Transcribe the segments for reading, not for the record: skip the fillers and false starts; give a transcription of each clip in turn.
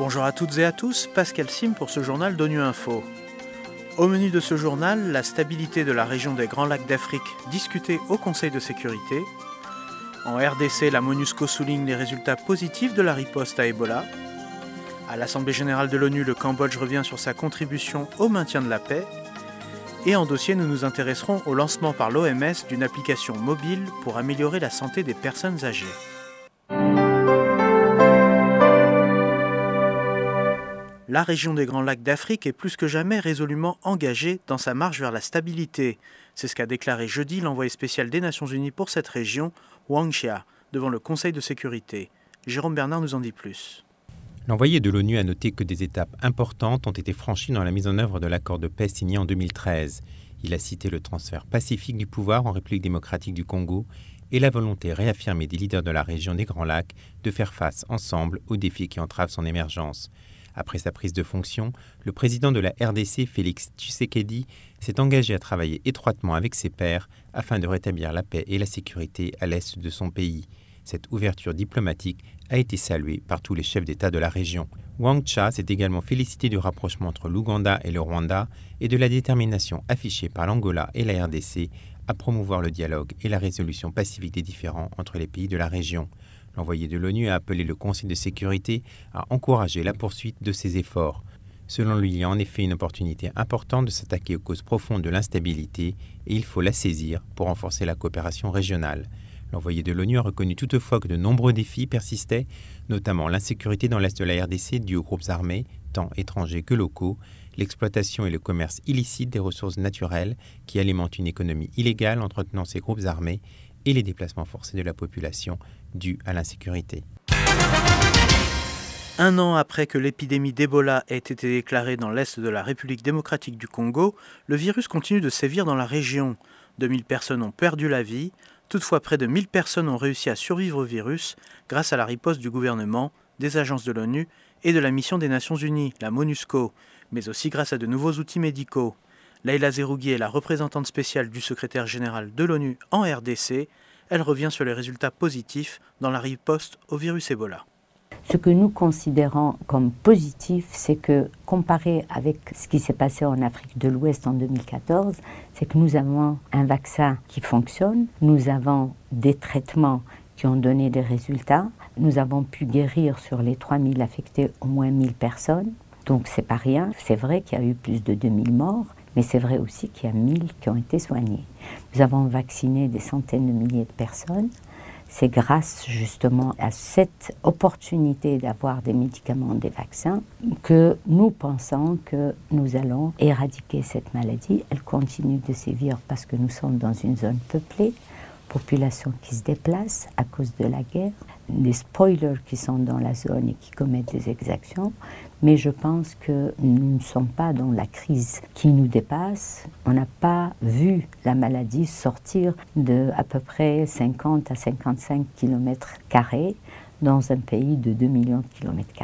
Bonjour à toutes et à tous, Pascal Sim pour ce journal d'ONU Info. Au menu de ce journal, la stabilité de la région des Grands Lacs d'Afrique discutée au Conseil de sécurité. En RDC, la MONUSCO souligne les résultats positifs de la riposte à Ebola. À l'Assemblée générale de l'ONU, le Cambodge revient sur sa contribution au maintien de la paix. Et en dossier, nous nous intéresserons au lancement par l'OMS d'une application mobile pour améliorer la santé des personnes âgées. La région des Grands Lacs d'Afrique est plus que jamais résolument engagée dans sa marche vers la stabilité. C'est ce qu'a déclaré jeudi l'envoyé spécial des Nations Unies pour cette région, Wang Xia, devant le Conseil de sécurité. Jérôme Bernard nous en dit plus. L'envoyé de l'ONU a noté que des étapes importantes ont été franchies dans la mise en œuvre de l'accord de paix signé en 2013. Il a cité le transfert pacifique du pouvoir en République démocratique du Congo et la volonté réaffirmée des leaders de la région des Grands Lacs de faire face ensemble aux défis qui entravent son émergence. Après sa prise de fonction, le président de la RDC, Félix Tshisekedi, s'est engagé à travailler étroitement avec ses pairs afin de rétablir la paix et la sécurité à l'est de son pays. Cette ouverture diplomatique a été saluée par tous les chefs d'État de la région. Wang Xia s'est également félicité du rapprochement entre l'Ouganda et le Rwanda et de la détermination affichée par l'Angola et la RDC à promouvoir le dialogue et la résolution pacifique des différends entre les pays de la région. L'envoyé de l'ONU a appelé le Conseil de sécurité à encourager la poursuite de ces efforts. Selon lui, il y a en effet une opportunité importante de s'attaquer aux causes profondes de l'instabilité et il faut la saisir pour renforcer la coopération régionale. L'envoyé de l'ONU a reconnu toutefois que de nombreux défis persistaient, notamment l'insécurité dans l'est de la RDC due aux groupes armés, tant étrangers que locaux, l'exploitation et le commerce illicite des ressources naturelles qui alimentent une économie illégale entretenant ces groupes armés et les déplacements forcés de la population dus à l'insécurité. Un an après que l'épidémie d'Ebola ait été déclarée dans l'est de la République démocratique du Congo, le virus continue de sévir dans la région. 2000 personnes ont perdu la vie. Toutefois, près de 1000 personnes ont réussi à survivre au virus grâce à la riposte du gouvernement, des agences de l'ONU et de la mission des Nations Unies, la MONUSCO, mais aussi grâce à de nouveaux outils médicaux. Laïla Zerougui est la représentante spéciale du secrétaire général de l'ONU en RDC. Elle revient sur les résultats positifs dans la riposte au virus Ebola. Ce que nous considérons comme positif, c'est que comparé avec ce qui s'est passé en Afrique de l'Ouest en 2014, c'est que nous avons un vaccin qui fonctionne, nous avons des traitements qui ont donné des résultats, nous avons pu guérir sur les 3000 affectés au moins 1000 personnes, donc c'est pas rien. C'est vrai qu'il y a eu plus de 2000 morts, mais c'est vrai aussi qu'il y a 1000 qui ont été soignés. Nous avons vacciné des centaines de milliers de personnes. C'est grâce justement à cette opportunité d'avoir des médicaments, des vaccins, que nous pensons que nous allons éradiquer cette maladie. Elle continue de sévir parce que nous sommes dans une zone peuplée, population qui se déplace à cause de la guerre, des spoilers qui sont dans la zone et qui commettent des exactions. Mais je pense que nous ne sommes pas dans la crise qui nous dépasse. On n'a pas vu la maladie sortir de à peu près 50 à 55 km² dans un pays de 2 millions de km².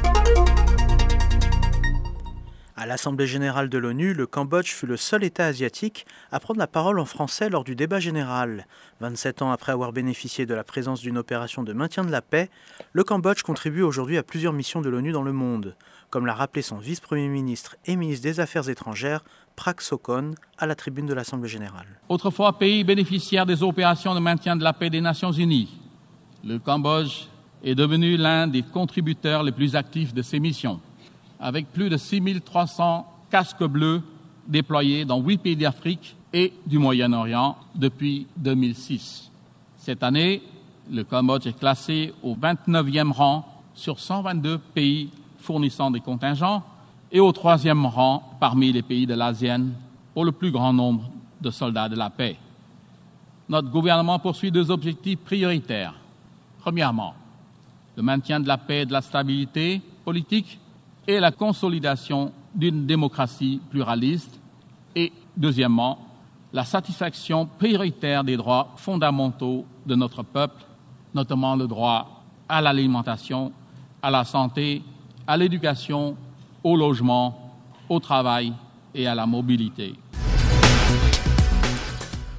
À l'Assemblée générale de l'ONU, le Cambodge fut le seul État asiatique à prendre la parole en français lors du débat général. 27 ans après avoir bénéficié de la présence d'une opération de maintien de la paix, le Cambodge contribue aujourd'hui à plusieurs missions de l'ONU dans le monde, comme l'a rappelé son vice-premier ministre et ministre des Affaires étrangères, Prak Sokhonn, à la tribune de l'Assemblée générale. Autrefois pays bénéficiaire des opérations de maintien de la paix des Nations Unies, le Cambodge est devenu l'un des contributeurs les plus actifs de ces missions, avec plus de 6300 casques bleus déployés dans 8 pays d'Afrique et du Moyen-Orient depuis 2006. Cette année, le Cambodge est classé au 29e rang sur 122 pays fournissant des contingents et au 3e rang parmi les pays de l'ASEAN pour le plus grand nombre de soldats de la paix. Notre gouvernement poursuit 2 objectifs prioritaires. Premièrement, le maintien de la paix et de la stabilité politique et la consolidation d'une démocratie pluraliste. Et deuxièmement, la satisfaction prioritaire des droits fondamentaux de notre peuple, notamment le droit à l'alimentation, à la santé, à l'éducation, au logement, au travail et à la mobilité.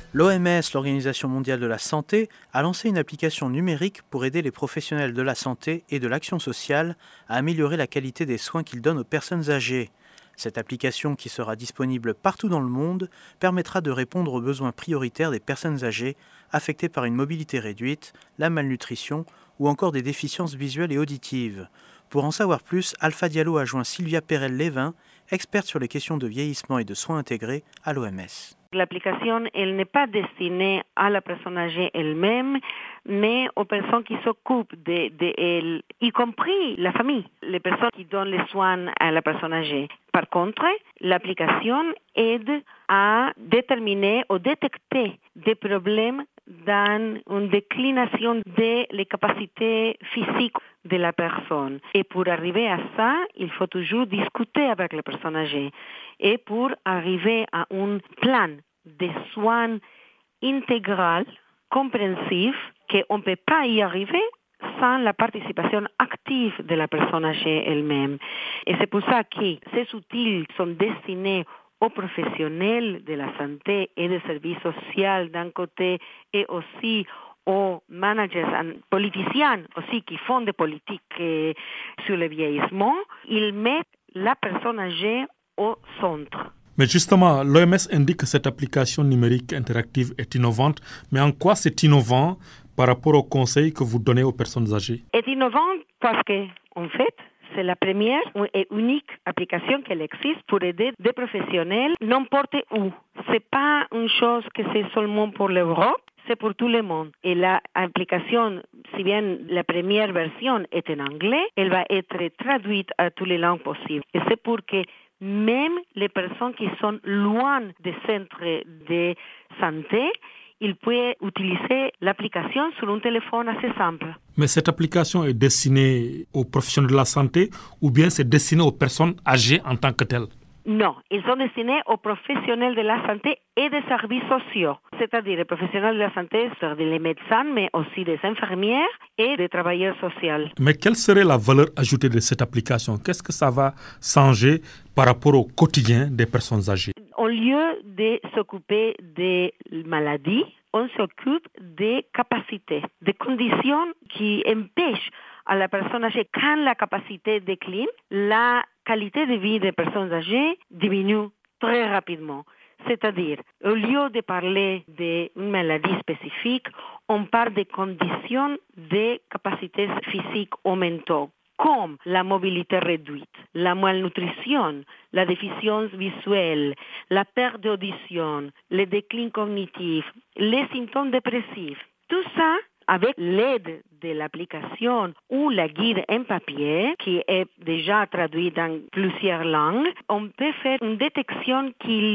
L'OMS, l'Organisation mondiale de la santé, a lancé une application numérique pour aider les professionnels de la santé et de l'action sociale à améliorer la qualité des soins qu'ils donnent aux personnes âgées. Cette application, qui sera disponible partout dans le monde, permettra de répondre aux besoins prioritaires des personnes âgées affectées par une mobilité réduite, la malnutrition ou encore des déficiences visuelles et auditives. Pour en savoir plus, Alpha Diallo a joint Sylvia Perel-Lévin, experte sur les questions de vieillissement et de soins intégrés à l'OMS. L'application, elle n'est pas destinée à la personne âgée elle-même, mais aux personnes qui s'occupent d'elle, y compris la famille, les personnes qui donnent les soins à la personne âgée. Par contre, l'application aide à déterminer ou détecter des problèmes dans une déclination des capacités physiques de la personne. Et pour arriver à ça, il faut toujours discuter avec la personne âgée. Et pour arriver à un plan de soins intégral, compréhensif, qu'on ne peut pas y arriver sans la participation active de la personne âgée elle-même. Et c'est pour ça que ces outils sont destinés aux professionnels de la santé et des services sociaux d'un côté et aussi aux managers et politiciens aussi qui font des politiques sur le vieillissement. Ils mettent la personne âgée au centre. Mais justement, l'OMS indique que cette application numérique interactive est innovante. Mais en quoi c'est innovant par rapport aux conseils que vous donnez aux personnes âgées? C'est innovant parce que, en fait, c'est la première et unique application qui existe pour aider des professionnels n'importe où. C'est pas une chose que c'est seulement pour l'Europe, c'est pour tout le monde. Et l'application, si bien la première version est en anglais, elle va être traduite à toutes les langues possibles. Et c'est pour que même les personnes qui sont loin des centres de santé, ils peuvent utiliser l'application sur un téléphone assez simple. Mais cette application est destinée aux professionnels de la santé ou bien c'est destiné aux personnes âgées en tant que telles? Non, ils sont destinés aux professionnels de la santé et des services sociaux, c'est-à-dire les professionnels de la santé, c'est-à-dire les médecins, mais aussi des infirmières et des travailleurs sociaux. Mais quelle serait la valeur ajoutée de cette application? Qu'est-ce que ça va changer par rapport au quotidien des personnes âgées? Au lieu de s'occuper des maladies, on s'occupe des capacités, des conditions qui empêchent à la personne âgée, quand la capacité décline, la qualité de vie des personnes âgées diminue très rapidement. C'est-à-dire, au lieu de parler d'une maladie spécifique, on parle des conditions de capacités physiques ou mentales, comme la mobilité réduite, la malnutrition, la déficience visuelle, la perte d'audition, le déclin cognitif, les symptômes dépressifs. Tout ça, avec l'aide de l'application ou la guide en papier, qui est déjà traduite dans plusieurs langues, on peut faire une détection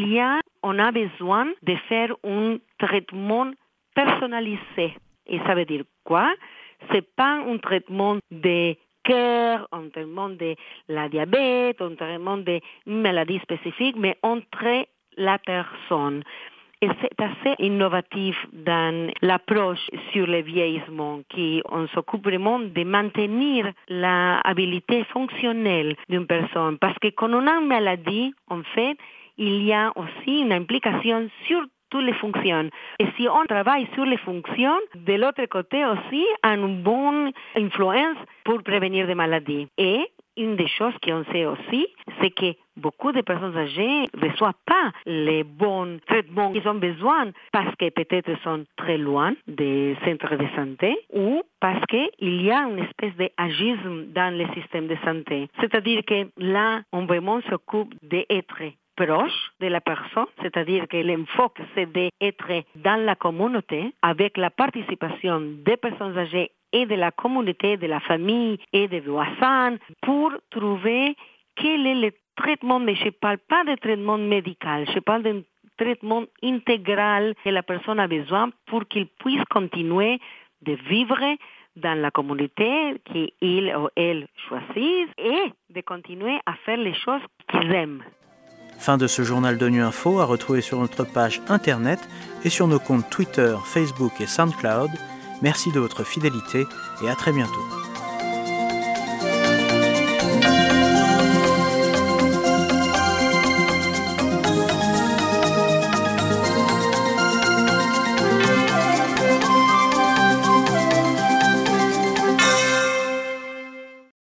on a besoin de faire un traitement personnalisé. Et ça veut dire quoi? C'est pas un traitement de cœur, un traitement de la diabète, un traitement d'une maladie spécifique, mais on traite la personne. Et c'est assez innovatif dans l'approche sur le vieillissement, on s'occupe vraiment de maintenir l'habilité fonctionnelle d'une personne. Parce que quand on a une maladie, en fait, il y a aussi une implication sur toutes les fonctions. Et si on travaille sur les fonctions, de l'autre côté aussi, a une bonne influence pour prévenir des maladies. Et une des choses qu'on sait aussi, c'est que beaucoup de personnes âgées ne reçoivent pas les bons traitements qu'ils ont besoin parce que peut-être sont très loin des centres de santé ou parce qu'il y a une espèce d'agisme dans le système de santé. C'est-à-dire que là, on vraiment s'occupe d'être proche de la personne, c'est-à-dire que l'enfoque, c'est d'être dans la communauté avec la participation des personnes âgées et de la communauté, de la famille et des voisins pour trouver quel est le traitement. Mais je ne parle pas de traitement médical, je parle d'un traitement intégral que la personne a besoin pour qu'il puisse continuer de vivre dans la communauté qu'il ou elle choisissent et de continuer à faire les choses qu'ils aiment. Fin de ce journal d'ONU Info à retrouver sur notre page internet et sur nos comptes Twitter, Facebook et SoundCloud. Merci de votre fidélité et à très bientôt.